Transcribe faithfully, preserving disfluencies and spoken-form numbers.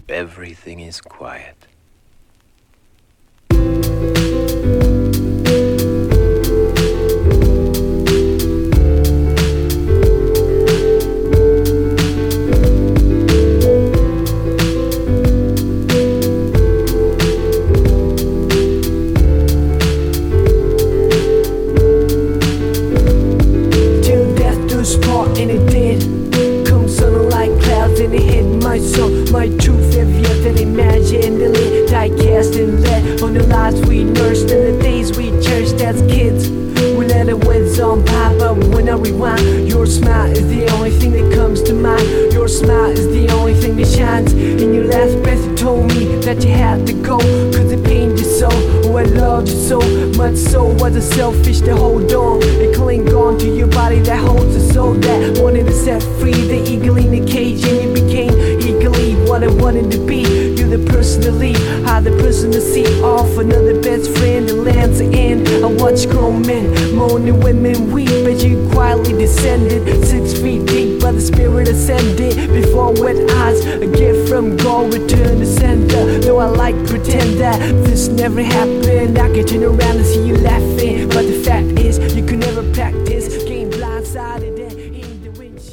everything is quiet. And it did come something like clouds, and it hit my soul. My truth, every other imagine the lit, die cast and let on the lives we nursed and the days we cherished as kids. We let the winds on by, but when I rewind, your smile is the only thing that comes to mind. Your smile is the only thing that shines. In your last breath you told me that you had to go, cause it pained you so. Oh, I loved you so much, so wasn't selfish to hold on and cling on to your body that holds a soul that wanted to set free the eagle in the cage, and you became eagerly what I wanted to be. You're the person to lead, I the person to see off another best friend that lands the end. I watch grown men moan and women weep as you quietly descended six feet deep, but the spirit ascended before wet eyes. A gift from God returned to sender. Though I like pretend that this never happened, I can turn around and see you laughing, but the fact is you could never practice.